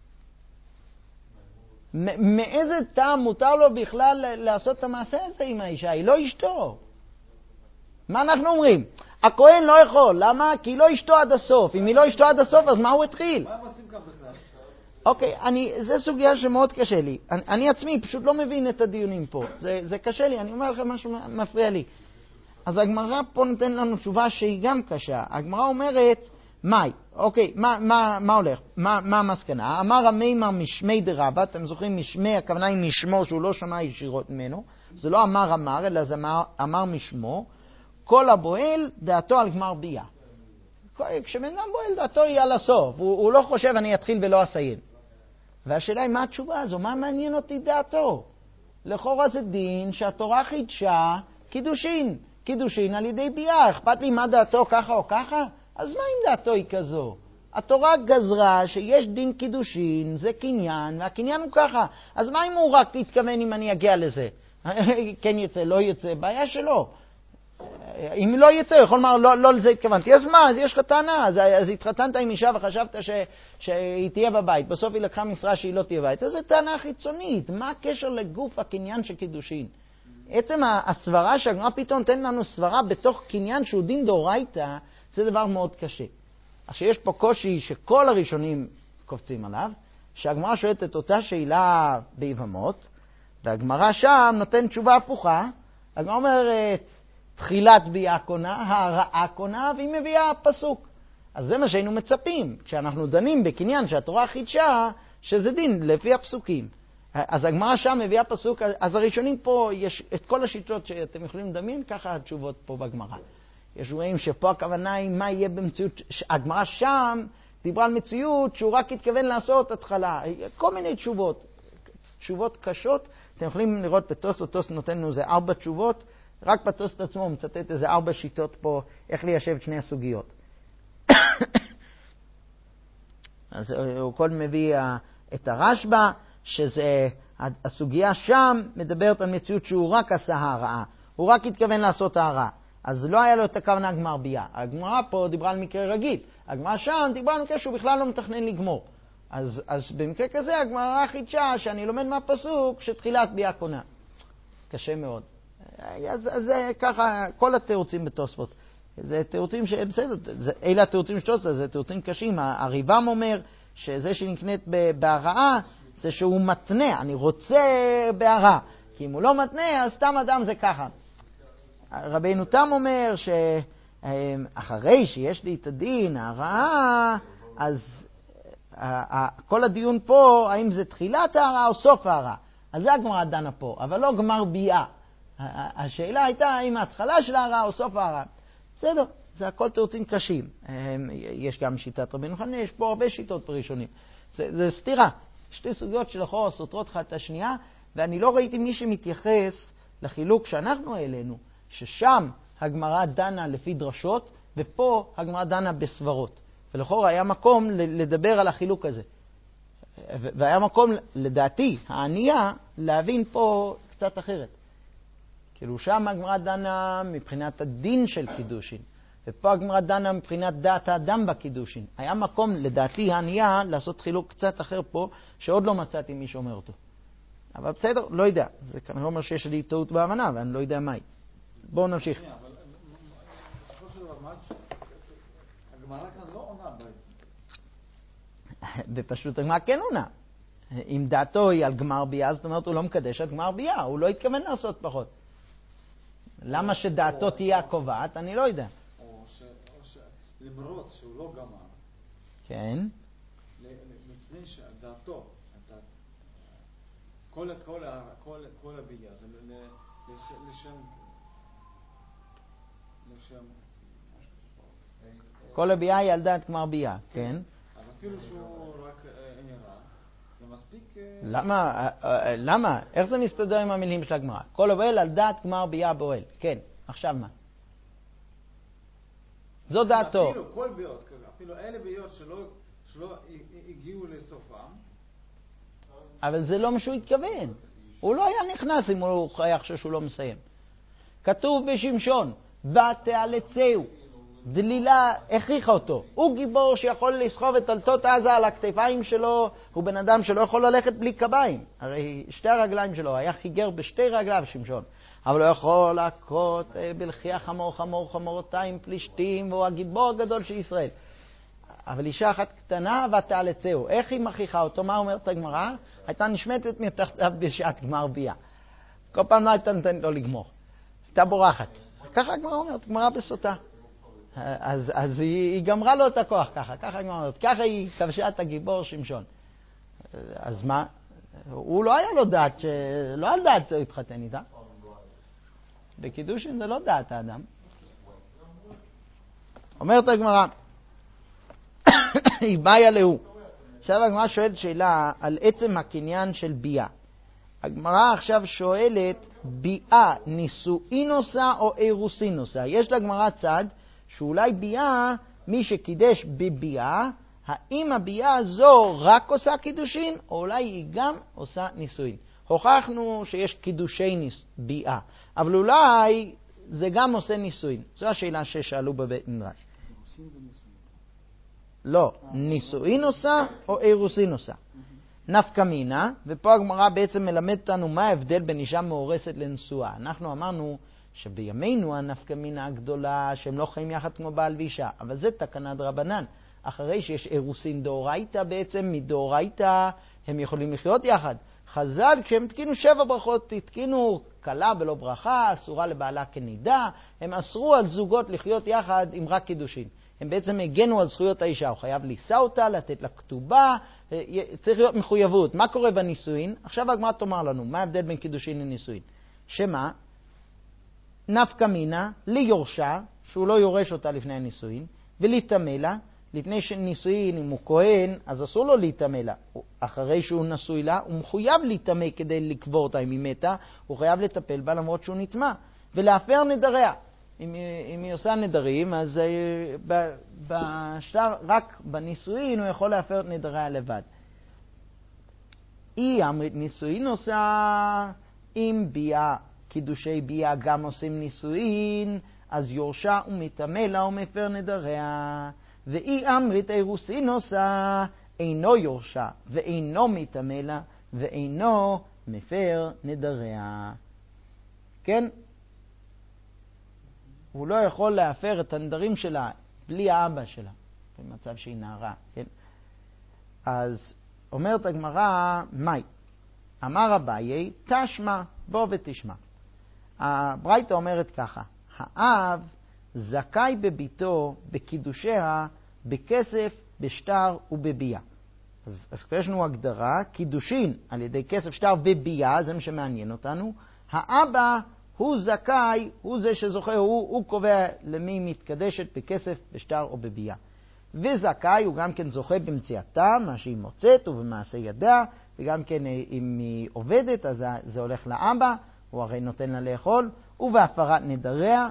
Speaker 1: מאיזה טעם מותר לו בכלל לעשות את המעשה הזה עם האישה? היא לא אשתו. מה אנחנו אומרים? הכהן לא יכול. למה? כי היא לא אשתו עד הסוף. אם היא לא אשתו עד הסוף, אז מה הוא התחיל?
Speaker 2: מה הם עושים כאן בכלל?
Speaker 1: אוקיי, זו סוגיה שמאוד קשה לי. אני עצמי פשוט לא מבין את הדיונים פה. זה קשה לי, אני אומר לכם משהו מפריע לי. אז הגמרא פה נותן לנו תשובה שהיא גם קשה. הגמרא אומרת, מאי? אוקיי, מה הולך? מה המסקנה? אמר המימר משמי דרבא, אתם זוכרים משמי, הכוונה היא משמו שהוא לא שמע ישירות ממנו. זה לא אמר, אלא זה אמר משמו. כל הבועל דעתו על גמר ביאה. כשבן אדם בועל דעתו היא על הסוף. הוא לא חושב אני אתחיל ולא אסיים. והשאלה היא מה התשובה הזו? מה מעניין אותי דעתו? לכאורה זה דין שהתורה חידשה קידושין. קידושין על ידי ביאה. אכפת לי מה דעתו ככה או ככה? אז מה אם דעתו היא כזו? התורה גזרה שיש דין קידושין, זה קניין, והקניין הוא ככה. אז מה אם הוא רק יתכוון אם אני אגיע לזה? כן יצא, לא יצא, בעיה שלו. אם לא יצא, הוא יכול לומר, לא לזה התכוונתי. אז מה? אז יש לך טענה. אז התחתנת עם אישה וחשבת שהיא תהיה בבית. בסוף היא לקחה משרה שהיא לא תהיה בבית. אז זו טענה חיצונית. מה הקשר לגוף הקניין של קידושין? עצם הסברה שהגמרא פתאום תן לנו סברה בתוך קניין שהוא דין דאורייתא, זה דבר מאוד קשה. עכשיו יש פה קושי שכל הראשונים קופצים עליו, שהגמרא שואלת את אותה שאלה ביבמות, והגמרא שם נותן תשובה הפוכה. הגמרא אומרת, תחילת ביאה קונה, הרעה קונה, והיא מביאה פסוק. אז זה מה שהיינו מצפים, כשאנחנו דנים בקניין שהתורה חידשה, שזה דין לפי הפסוקים. אז הגמרא שם מביאה פסוק, אז הראשונים פה יש את כל השיטות שאתם יכולים לדמיין, ככה התשובות פה בגמרא. יש רואים שפה הכוונה היא מה יהיה במציאות, הגמרא שם דיברה על מציאות שהוא רק התכוון לעשות התחלה, כל מיני תשובות קשות. אתם יכולים לראות בתוספות, תוספות נותן לנו איזה 4 תשובות, רק בתוספות עצמו הוא מצטט איזה 4 שיטות פה, איך ליישב את שני הסוגיות. אז הוא קודם מביא את הרשב"א, שזה, הסוגיה שם מדברת על מציאות שהוא רק עשה הרעה, הוא רק התכוון לעשות הרעה. אז לא היה לו את הכוונה גמר ביאה. הגמרא פה דיברה על מקרה רגיל. הגמרא שם דיברה על מקרה שהוא בכלל לא מתכנן לגמור. אז במקרה כזה הגמרא חידשה שאני לומד מהפסוק שתחילת ביאה קונה. קשה מאוד. אז ככה כל התירוצים בתוספות. זה תירוצים שבסדר, אלה התירוצים שתוספות, זה תירוצים קשים. הריבם אומר שזה שנקנית בהרעה זה שהוא מתנה, אני רוצה בהרעה. כי אם הוא לא מתנה אז סתם אדם זה ככה. רבינו תם אומר שאחרי שיש לי את הדין, הרעה, אז כל הדיון פה, האם זה תחילת הרעה או סוף הרעה. אז זה הגמרא דנה פה, אבל לא גמר ביאה. השאלה הייתה האם ההתחלה של הרעה או סוף הרעה. בסדר, זה הכל תירוצים קשים. יש גם שיטת רבינו חנינא, יש פה הרבה שיטות בראשונים. זה סתירה. שתי סוגיות שלכאורה סותרות אחת את השנייה, ואני לא ראיתי מי שמתייחס לחילוק שאנחנו העלינו, ששם הגמרא דנה לפי דרשות, ופה הגמרא דנה בסברות. ולכאורה היה מקום לדבר על החילוק הזה. והיה מקום, לדעתי, הענייה, להבין פה קצת אחרת. כאילו שם הגמרא דנה מבחינת הדין של קידושין, ופה הגמרא דנה מבחינת דעת האדם בקידושין. היה מקום, לדעתי, הענייה, לעשות חילוק קצת אחר פה, שעוד לא מצאתי מי שאומר אותו. אבל בסדר, לא יודע. זה כנראה אומר שיש לי טעות בהבנה, ואני לא יודע מהי. בואו נמשיך.
Speaker 2: אבל בסופו של דבר, הגמרא כאן לא עונה בעצם.
Speaker 1: בפשוט הגמרא כן עונה. אם דעתו היא על גמר ביאה, זאת אומרת הוא לא מקדש על גמר ביאה, הוא לא התכוון לעשות פחות. למה שדעתו תהיה הקובעת? אני לא יודע.
Speaker 2: או למרות שהוא לא גמר.
Speaker 1: כן.
Speaker 2: מפני שדעתו, כל הביאה, זה לשם
Speaker 1: כל הביאה היא על דעת גמר ביאה, כן.
Speaker 2: אז אפילו שהוא רק נראה, זה מספיק...
Speaker 1: למה? איך זה מסתדר עם המילים של הגמרא? כל אוהל על דעת גמר ביאה באוהל. כן, עכשיו מה? זו דעתו.
Speaker 2: אפילו כל ביאות, אפילו אלה ביאות שלא הגיעו לסופם.
Speaker 1: אבל זה לא מה שהוא התכוון. הוא לא היה נכנס אם הוא היה חושב שהוא לא מסיים. כתוב בשמשון, ותאלצהו. דלילה הכריחה אותו. הוא גיבור שיכול לסחוב את עלתות עזה על הכתפיים שלו, הוא בן אדם שלא יכול ללכת בלי קביים. הרי שתי הרגליים שלו, היה חיגר בשתי רגליו שמשון. אבל לא יכול להכות בלחייה חמורתיים פלישתים, והוא הגיבור הגדול של ישראל. אבל אישה אחת קטנה ותאלצהו. איך היא מכריחה אותו? מה אומרת הגמרא? הייתה נשמטת מתחתיו בשעת גמר ביאה. כל פעם לא הייתה נותנת לו לגמור. הייתה בורחת. ככה הגמרא אומרת, גמרא בסוטה. אז היא גמרה לו את הכוח ככה הגמרא אומרת. ככה היא כבשה את הגיבור שמשון. אז מה? הוא לא היה לו דעת, לא על דעת הוא התחתן איתה. בקידושין זה לא דעת האדם. אומרת הגמרא, היא באה לו. עכשיו הגמרא שואלת שאלה על עצם הקניין של ביאה. הגמרא עכשיו שואלת, ביאה נישואין עושה או אירוסין עושה? יש לגמרא צד שאולי ביאה, מי שקידש בביאה, האם הביאה הזו רק עושה קידושין, או אולי היא גם עושה נישואין? הוכחנו שיש קידושי ביאה, אבל אולי זה גם עושה נישואין. זו השאלה ששאלו בבית מדרש. לא, נישואין עושה או אירוסין עושה. נפקא מינה, ופה הגמרא בעצם מלמד אותנו מה ההבדל בין אישה מאורסת לנשואה. אנחנו אמרנו שבימינו הנפקא מינה הגדולה שהם לא חיים יחד כמו בעל ואישה, אבל זה תקנת רבנן. אחרי שיש אירוסין דאורייתא, בעצם מדאורייתא הם יכולים לחיות יחד. חז"ל כשהם התקינו 7 ברכות, התקינו כלה בלא ברכה, אסורה לבעלה כנידה, הם אסרו על זוגות לחיות יחד עם רק קידושין. הם בעצם הגנו על זכויות האישה, הוא חייב לישא אותה, לתת לה כתובה, צריך להיות מחויבות. מה קורה בנישואין? עכשיו הגמרא תאמר לנו, מה ההבדל בין קידושין לנישואין? שמה? נפקא מינה, ליורשה, שהוא לא יורש אותה לפני הנישואין, ולהיטמא לה, לפני שנישואין, אם הוא כהן, אז אסור לו להיטמא לה. אחרי שהוא נשוי לה, הוא מחויב להיטמא כדי לקבור אותה אם היא מתה, הוא חייב לטפל בה למרות שהוא נטמא, ולהפר נדריה. אם היא עושה נדרים, אז רק בנישואין הוא יכול להפר נדריה לבד. היא אמרית נישואין עושה, אם ביה, קידושי ביה גם עושים נישואין, אז יורשה ומטמא לה ומפר נדריה. ואי אמרית אירוסין עושה, אינו יורשה ואינו מטמא לה ואינו מפר נדריה. כן? הוא לא יכול להפר את הנדרים שלה בלי האבא שלה, במצב שהיא נערה. כן? אז אומרת הגמרא, מאי? אמר אביי, תשמע, בוא ותשמע. הברייתא אומרת ככה, האב זכאי בביתו בקידושיה בכסף, בשטר ובבייה. אז יש לנו הגדרה, קידושין על ידי כסף, שטר ובייה, זה מה שמעניין אותנו. האבא הוא זכאי, הוא זה שזוכה, הוא קובע למי מתקדשת בכסף, בשטר או בבייה. וזכאי הוא גם כן זוכה במציאתה, מה שהיא מוצאת ובמעשה ידיה, וגם כן אם היא עובדת, אז זה הולך לאבא, הוא הרי נותן לה לאכול, ובהפרת נדריה,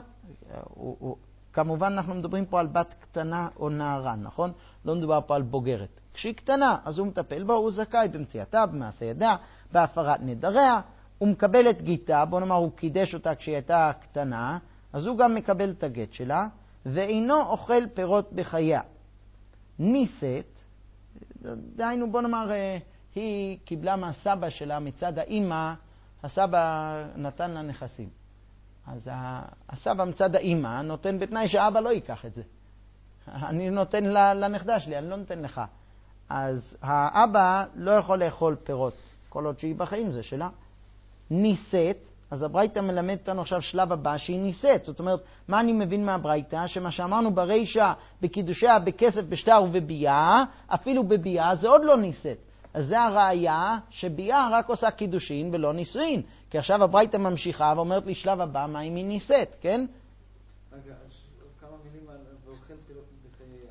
Speaker 1: כמובן אנחנו מדברים פה על בת קטנה או נערה, נכון? לא מדובר פה על בוגרת. כשהיא קטנה, אז הוא מטפל בה, הוא זכאי במציאתה, במעשה ידיה, בהפרת נדריה, הוא מקבל את גיתה, בוא נאמר הוא קידש אותה כשהיא הייתה קטנה, אז הוא גם מקבל את הגט שלה, ואינו אוכל פירות בחייה. נישאת, דהיינו בוא נאמר, היא קיבלה מהסבא שלה מצד האמא, הסבא נתן לה נכסים. אז הסבא מצד האמא נותן בתנאי שהאבא לא ייקח את זה. אני נותן לנכדה שלי, אני לא נותן לך. אז האבא לא יכול לאכול פירות, כל עוד שהיא בחיים זה שלה. נישאת, אז הברייתא מלמד אותנו עכשיו שלב הבא שהיא נישאת. זאת אומרת, מה אני מבין מהברייתא? שמה שאמרנו ברישה, בקידושיה, בכסף, בשטר ובבייה, אפילו בבייה זה עוד לא נישאת. אז זה הראיה שבייה רק עושה קידושין ולא נישואין. כי עכשיו הברייתא ממשיכה ואומרת לי שלב הבא, מה אם היא נישאת, כן?
Speaker 2: רגע, כמה מילים על ואוכל פירות בחייה.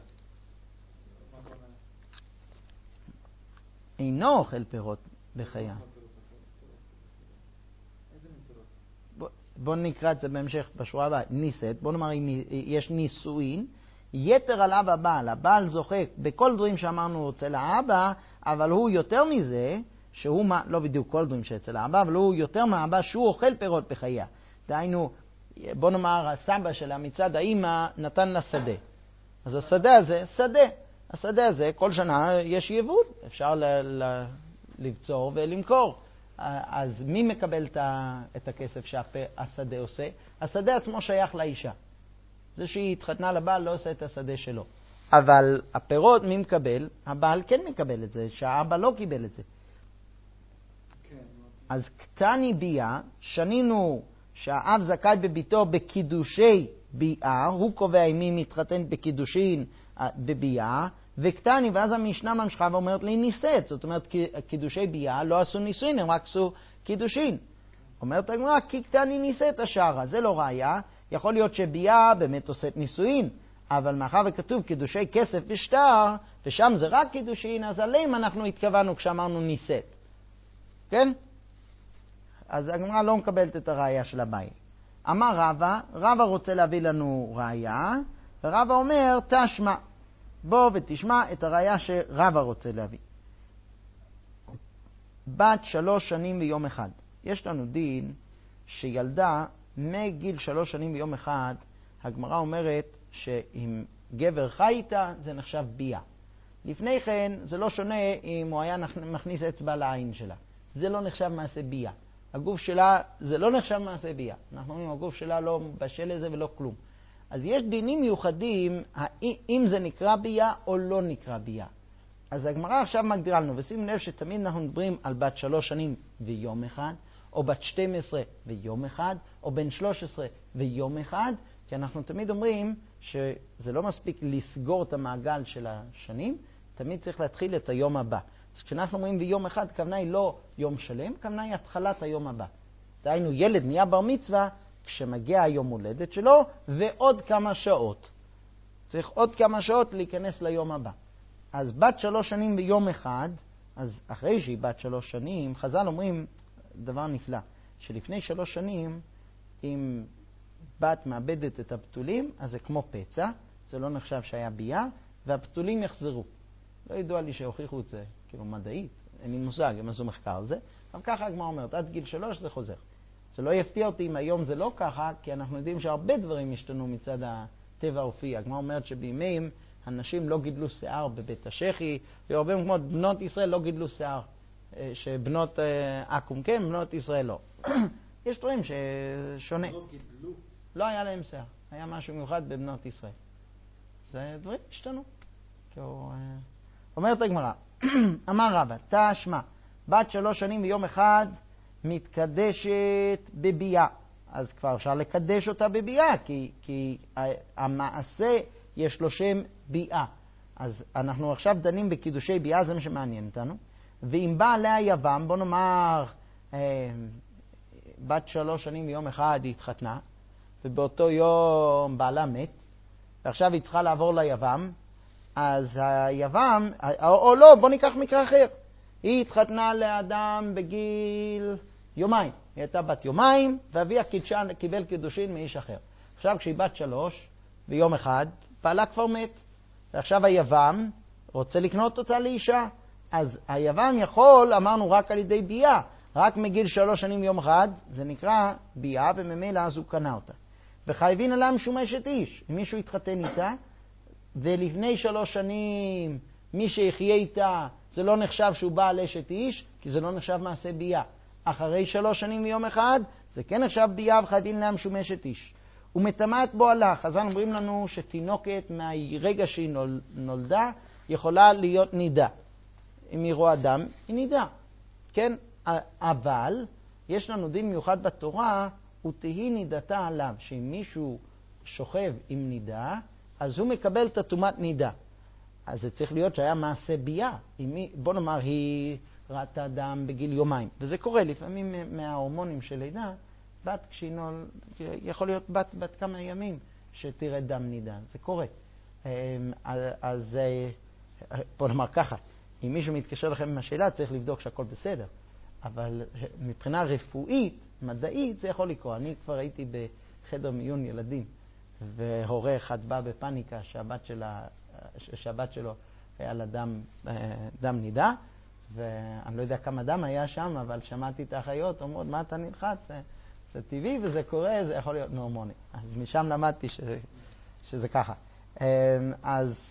Speaker 1: אינו אוכל פירות בחייה. בוא נקרא את זה בהמשך בשורה הבאה. נישאת, בוא נאמר אם יש נישואין, יתר על אבא בעל, הבעל זוכה בכל דברים שאמרנו אצל האבא, אבל הוא יותר מזה, שהוא לא בדיוק כל דברים שאצל האבא, אבל הוא יותר מהאבא שהוא אוכל פירות בחייה. דהיינו, בוא נאמר, הסבא שלה מצד האמא נתן לה שדה. אז השדה הזה, השדה הזה, כל שנה יש יבול, אפשר לבצור ולמכור. אז מי מקבל את הכסף שהשדה עושה? השדה עצמו שייך לאישה. זה שהיא התחתנה לבעל לא עושה את השדה שלו. אבל הפירות מי מקבל? הבעל כן מקבל את זה, שהאבא לא קיבל את זה. אז קטני בייה, שנינו שהאב זכאי בביתו בקידושי בייה, הוא קובע אם מי מתחתן בקידושין בבייה, וקטני, ואז המשנה ממשיכה ואומרת לי נישאת. זאת אומרת, קידושי בייה לא עשו נישואין, הם רק עשו קידושין. אומרת הגמרא, כי קטני נישאת השערה, זה לא ראיה. יכול להיות שבייה באמת עושית נישואין, אבל מאחר וכתוב קידושי כסף ושטר, ושם זה רק קידושין, אז עליהם אנחנו התכוונו כשאמרנו נישאת. כן? אז הגמרא לא מקבלת את הראיה של אביי. אמר רבא רוצה להביא לנו ראיה, ורבא אומר, תשמע. בוא ותשמע את הראיה שרבא רוצה להביא. בת 3 שנים ויום אחד. יש לנו דין שילדה מגיל 3 שנים ויום אחד, הגמרא אומרת שאם גבר חי איתה, זה נחשב ביאה. לפני כן, זה לא שונה אם הוא היה מכניס אצבע לעין שלה. זה לא נחשב מעשה ביאה. הגוף שלה, זה לא נחשב מעשה ביאה. אנחנו אומרים, הגוף שלה לא בשל לזה ולא כלום. אז יש דינים מיוחדים, אם זה נקרא ביאה או לא נקרא ביאה. אז הגמרא עכשיו מגדירה לנו, ושים לב שתמיד אנחנו מדברים על בת 3 שנים ויום אחד, או בת 12 ויום אחד, או בן 13 ויום אחד, כי אנחנו תמיד אומרים שזה לא מספיק לסגור את המעגל של השנים, תמיד צריך להתחיל את היום הבא. אז כשאנחנו אומרים ויום אחד, כוונה היא לא יום שלם, כוונה היא התחלת היום הבא. דהיינו, ילד נהיה בר מצווה כשמגיע היום הולדת שלו, ועוד כמה שעות. צריך עוד כמה שעות להיכנס ליום הבא. אז בת 3 שנים ויום אחד, אז אחרי שהיא בת 3 שנים, חז"ל אומרים דבר נפלא, שלפני 3 שנים, אם בת מאבדת את הבתולים, אז זה כמו פצע, זה לא נחשב שהיה ביאה, והבתולים יחזרו. לא ידוע לי שהוכיחו את זה, כאילו מדעית, אין לי מושג, הם עשו מחקר על זה, אבל ככה הגמרא אומרת, עד גיל 3 זה חוזר. זה לא יפתיע אותי אם היום זה לא ככה, כי אנחנו יודעים שהרבה דברים השתנו מצד הטבע האופי. הגמרא אומרת שבימים הנשים לא גידלו שיער בבית השחי, והרבה מקומות בנות ישראל לא גידלו שיער, שבנות אקום כן, בנות ישראל לא. יש דברים ששונה.
Speaker 2: לא גידלו?
Speaker 1: לא היה להם שיער, היה משהו מיוחד בבנות ישראל. זה דברים השתנו. אומרת הגמרא, אמר רבא, תשמע, בת 3 שנים ויום אחד מתקדשת בביאה. אז כבר אפשר לקדש אותה בביאה, כי המעשה יש לו שם ביאה. אז אנחנו עכשיו דנים בקידושי ביאה, זה מה שמעניין אותנו. ואם בא עליה יבם, בוא נאמר, בת 3 שנים ויום אחד היא התחתנה, ובאותו יום בעלה מת, ועכשיו היא צריכה לעבור ליבם, אז היבם, או לא, בוא ניקח מקרה אחר. היא התחתנה לאדם בגיל יומיים. היא הייתה בת יומיים, ואביה קיבל קידושין מאיש אחר. עכשיו כשהיא בת 3 ויום אחד, בעלה כבר מת. ועכשיו היבם רוצה לקנות אותה לאישה. אז היבם יכול, אמרנו, רק על ידי ביאה. רק מגיל 3 שנים ויום אחד, זה נקרא ביאה, וממילא אז הוא קנה אותה. וחייבים עליה משומשת איש. אם מישהו יתחתן איתה, ולפני 3 שנים מי שיחיה איתה, זה לא נחשב שהוא בעל אשת איש, כי זה לא נחשב מעשה ביאה. אחרי 3 שנים ויום אחד, זה כן נחשב ביאה וחייבים עליה משומשת איש. ומטמאת בו הלך. חז"ל אומרים לנו שתינוקת מהרגע שהיא נולדה, יכולה להיות נידה. אם היא רואה דם, היא נידה. כן? אבל יש לנו דין מיוחד בתורה, ותהי נידתה עליו, שאם מישהו שוכב עם נידה, אז הוא מקבל את הטומאת נידה. אז זה צריך להיות שהיה מעשה ביאה. בוא נאמר, היא ראתה דם בגיל יומיים. וזה קורה לפעמים מההורמונים של לידה, בת יכול להיות בת כמה ימים שתראה דם נידה. זה קורה. אז בוא נאמר ככה, אם מישהו מתקשר לכם עם השאלה, צריך לבדוק שהכל בסדר. אבל מבחינה רפואית, מדעית, זה יכול לקרות. אני כבר הייתי בחדר מיון ילדים, והורה אחד בא בפניקה שהבת שלו היה לה דם נידה, ואני לא יודע כמה דם היה שם, אבל שמעתי את האחיות, אומרות, מה אתה נלחץ? זה טבעי וזה קורה, זה יכול להיות מהורמוני. אז משם למדתי שזה ככה. אז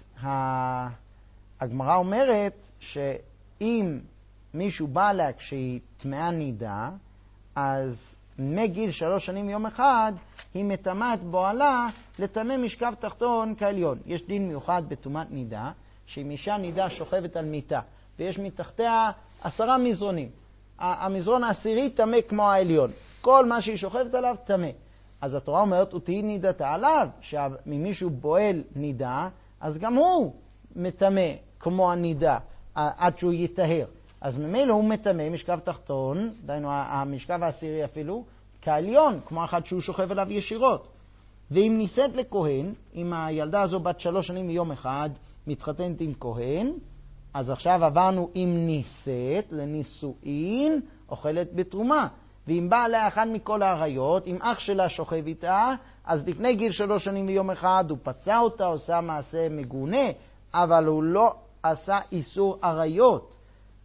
Speaker 1: הגמרא אומרת שאם מישהו בא לה כשהיא טמאה נידה, אז מגיל 3 שנים יום אחד היא מטמאת בועלה לטמא משכב תחתון כעליון. יש דין מיוחד בטומאת נידה, שאם אישה נידה שוכבת על מיטה, ויש מתחתיה 10 מזרונים. המזרון העשירי טמא כמו העליון. כל מה שהיא שוכבת עליו טמא. אז התורה אומרת, ותהי נידתה עליו, שממישהו בועל נידה, אז גם הוא מטמא כמו הנידה, עד שהוא יטהר. אז ממילא הוא מטמא משכב תחתון, דהיינו המשכב העשירי אפילו, כעליון, כמו אחד שהוא שוכב עליו ישירות. ואם נישאת לכהן, אם הילדה הזו בת 3 שנים ויום אחד, מתחתנת עם כהן, אז עכשיו עברנו אם נישאת לנישואין, אוכלת בתרומה. ואם בא עליה אחד מכל העריות, אם אח שלה שוכב איתה, אז לפני גיל 3 שנים ויום אחד הוא פצע אותה, עושה מעשה מגונה, אבל הוא לא עשה איסור עריות.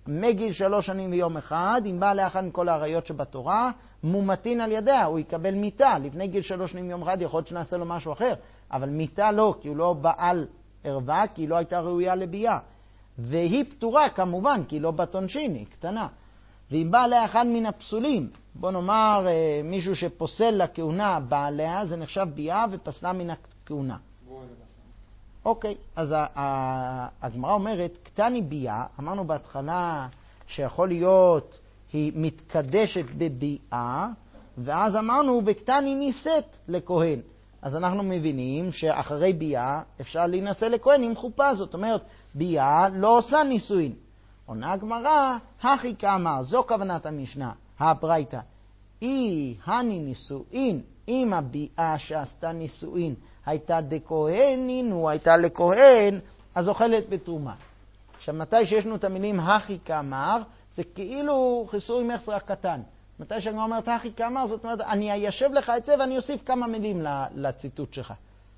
Speaker 1: מגיל 3 שנים ויום אחד, אם בא לאחד מכל העריות שבתורה, מומתין על ידיה, הוא יקבל מיתה. לפני גיל 3 שנים ויום אחד יכול להיות שנעשה לו משהו אחר, אבל מיתה לא, כי הוא לא בעל ערווה, כי היא לא הייתה ראויה לביאה. והיא פטורה כמובן, כי היא לא בת עונשין, היא קטנה. ואם בא לאחד מן הפסולים, בוא נאמר מישהו שפוסל לכהונה בעליה, זה נחשב ביאה ופסלה מן הכהונה. אוקיי, אז הגמרא אומרת, קטני ביאה, אמרנו בהתחלה שיכול להיות היא מתקדשת בביאה, ואז אמרנו בקטני נישאת לכהן. אז אנחנו מבינים שאחרי ביאה אפשר להינשא לכהן עם חופה, זאת אומרת, ביאה לא עושה נישואין. עונה הגמרא, הכי כאמר, זו כוונת המשנה, הברייתא. הני נישואין, אם הביאה שעשתה נישואין הייתה דכהנין, הוא הייתה לכהן, אז אוכלת בתרומה. עכשיו, מתי שיש לנו את המילים הכי כאמר, זה כאילו חיסורי מחסר הקטן. מתי שהגמרא אומרת הכי כאמר, זאת אומרת, אני איישב לך את זה ואני אוסיף כמה מילים לציטוט שלך.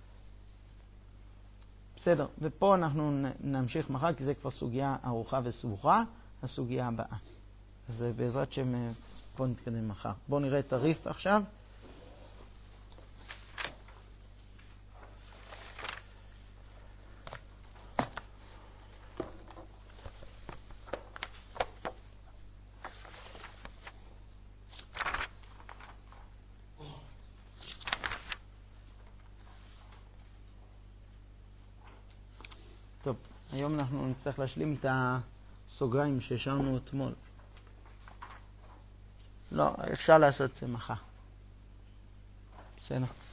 Speaker 1: בסדר, ופה אנחנו נמשיך מחר, כי זה כבר סוגיה ארוכה וסבוכה, הסוגיה הבאה. אז בעזרת שם, בואו נתקדם מחר. בואו נראה את הריף עכשיו. טוב, היום אנחנו נצטרך להשלים את הסוגריים שהשארנו אתמול. לא, אפשר לעשות את זה מחר. בסדר.